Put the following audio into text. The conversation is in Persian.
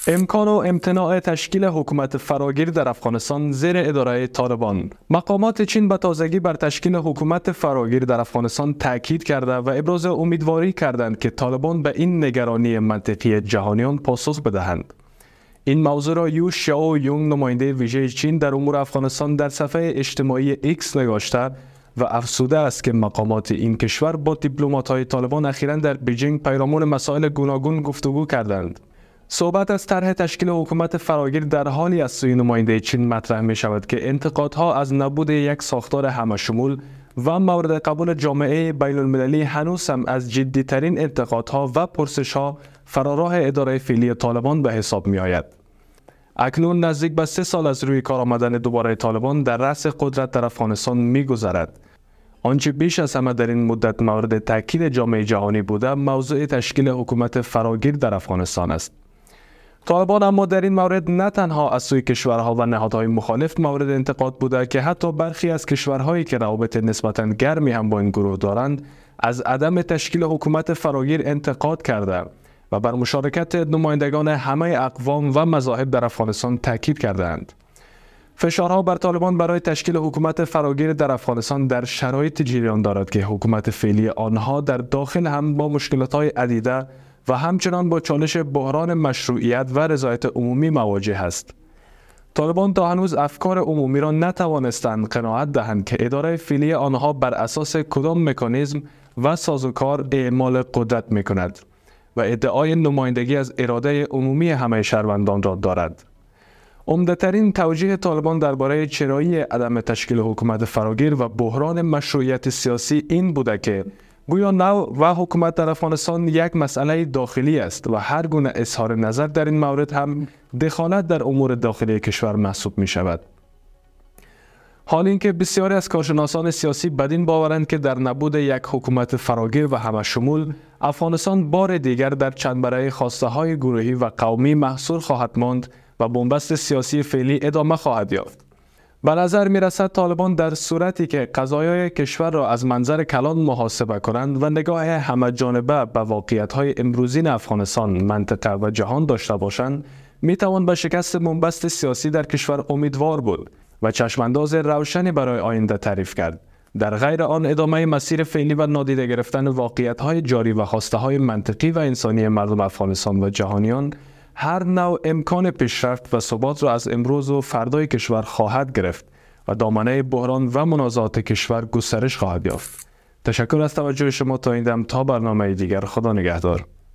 امکان و امتناع تشکیل حکومت فراگیر در افغانستان زیر اداره طالبان. مقامات چین به تازگی بر تشکیل حکومت فراگیر در افغانستان تاکید کرده و ابراز امیدواری کردند که طالبان به این نگرانی منطقی جهانیان پاسخ بدهند. این موضوع را یو شاو یونگ، نماینده ویژه چین در امور افغانستان، در صفحه اجتماعی ایکس نگاشته و افزوده است که مقامات این کشور با دیپلمات‌های طالبان اخیراً در بیجینگ پیرامون مسائل گوناگون گفتگو کردند. صحبت از طرح تشکیل حکومت فراگیر در حالی از سوی نماینده چین مطرح می شود که انتقادها از نبود یک ساختار همشمول و مورد قبول جامعه بین المللی هنوز هم از جدیترین انتقادها و پرسش‌ها فراراه اداره فعلی طالبان به حساب می آید. اکنون نزدیک به 3 سال از روی کار آمدن دوباره طالبان در رأس قدرت در افغانستان می گذرد. آنچه بیش از همه در این مدت مورد تاکید جامعه جهانی بوده موضوع تشکیل حکومت فراگیر در افغانستان است. طالبان اما در این مورد نه تنها از سوی کشورها و نهادهای مخالف مورد انتقاد بوده که حتی برخی از کشورهایی که روابط نسبتاً گرمی هم با این گروه دارند از عدم تشکیل حکومت فراگیر انتقاد کرده و بر مشارکت نمایندگان همه اقوام و مذاهب در افغانستان تاکید کردند. فشارها بر طالبان برای تشکیل حکومت فراگیر در افغانستان در شرایط جریان دارد که حکومت فعلی آنها در داخل هم با مشکلات‌های عدیده و همچنان با چالش بحران مشروعیت و رضایت عمومی مواجه است. طالبان تا هنوز افکار عمومی را نتوانستند قناعت دهند که اداره فعلی آنها بر اساس کدام مکانیزم و سازوکار اعمال قدرت می‌کند و ادعای نمایندگی از اراده عمومی همه شهروندان را دارد. عمده‌ترین توجیه طالبان درباره چرایی عدم تشکیل حکومت فراگیر و بحران مشروعیت سیاسی این بوده که گویا نو و حکومت در افغانستان یک مسئله داخلی است و هر گونه اظهار نظر در این مورد هم دخالت در امور داخلی کشور محسوب می شود. حال اینکه بسیاری از کارشناسان سیاسی بدین باورند که در نبود یک حکومت فراگیر و همشمول افغانستان بار دیگر در چنبره خواسته های گروهی و قومی محصور خواهد ماند و بنبست سیاسی فعلی ادامه خواهد یافت. به نظر می رسد طالبان در صورتی که قضایای کشور را از منظر کلان محاسبه کنند و نگاه همه جانبه به واقعیت‌های امروزین افغانستان، منطقه و جهان داشته باشند، می توان به شکست بنبست سیاسی در کشور امیدوار بود و چشمانداز روشنی برای آینده تعریف کرد. در غیر آن ادامه مسیر فعلی و نادیده گرفتن واقعیت‌های جاری و خواسته‌های منطقی و انسانی مردم افغانستان و جهانیان هر نوع امکان پیشرفت و ثبات را از امروز و فردای کشور خواهد گرفت و دامنه بحران و منازعات کشور گسترش خواهد یافت. تشکر از توجه شما تا این دم. تا برنامه دیگر، خدا نگهدار.